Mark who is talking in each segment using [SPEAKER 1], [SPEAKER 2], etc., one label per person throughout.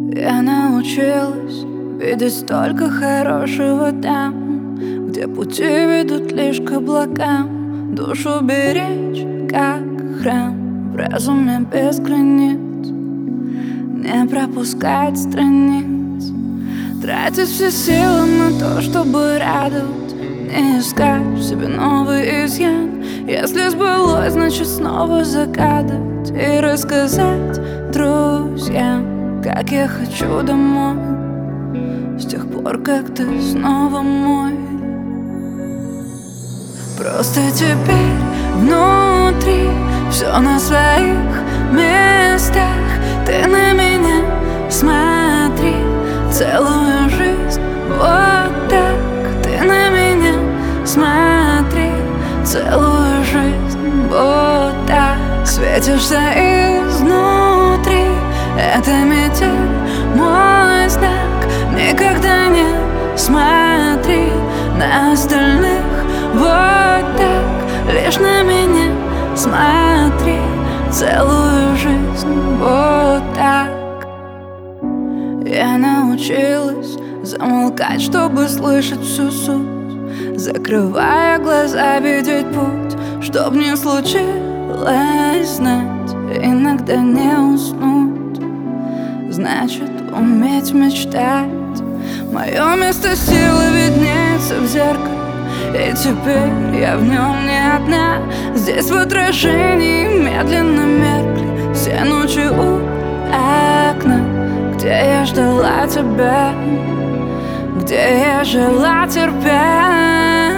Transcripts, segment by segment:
[SPEAKER 1] Я научилась видеть столько хорошего там, где пути ведут лишь к облакам. Душу беречь, как храм, в разуме без границ, не пропускать страниц, тратить все силы на то, чтобы радовать, не искать в себе новый изъян. Если сбылось, значит снова загадывать и рассказать друзьям, как я хочу домой, с тех пор, как ты снова мой. Просто теперь внутри все на своих местах. Ты на меня смотри, целую жизнь вот так. Ты на меня смотри, целую жизнь вот так. Светишься изнутри, это метель, мой знак. Никогда не смотри на остальных вот так. Лишь на меня смотри, целую жизнь вот так. Я научилась замолкать, чтобы слышать всю суть, закрывая глаза, видеть путь. Чтоб не случилось, знать, иногда не уснуть, значит уметь мечтать. Мое место силы виднеется в зеркале, и теперь я в нем не одна. Здесь в отражении медленно меркли все ночи у окна, где я ждала тебя, где я жила терпя.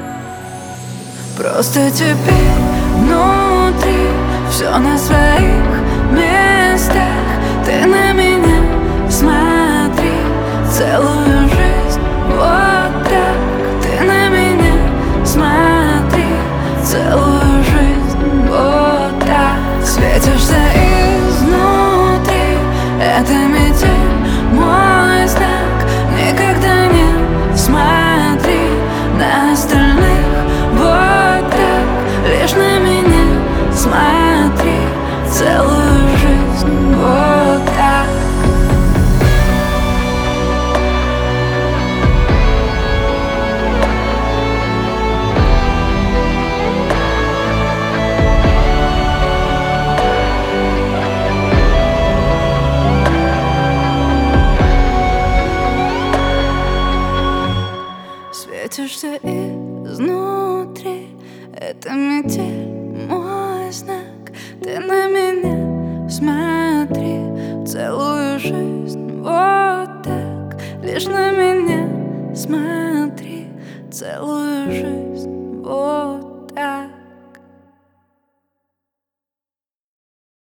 [SPEAKER 1] Просто теперь внутри все на своих местах. Ты на меня смотри, целую жизнь вот так. Ты на меня смотри, целую жизнь вот так. Светишься изнутри, это метель, мой знак. Никогда не смотри на остальных вот так. Лишь на меня смотри, целую жизнь вот так. Светишься изнутри, это метель, мой знак. Ты на меня смотри, целую жизнь вот так. Лишь на меня смотри, целую жизнь.